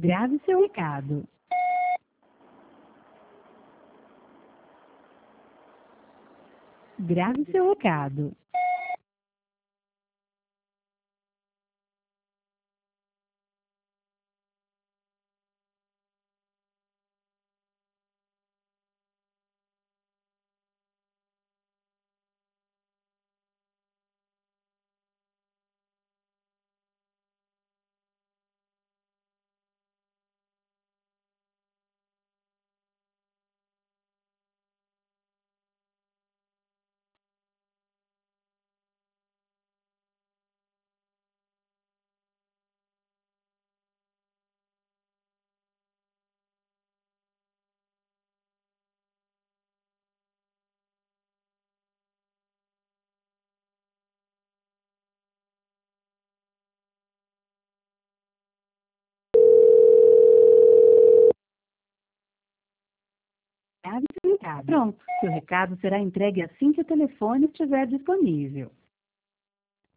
Grave seu recado. Grave seu recado. Grave seu recado. Pronto, seu recado será entregue assim que o telefone estiver disponível.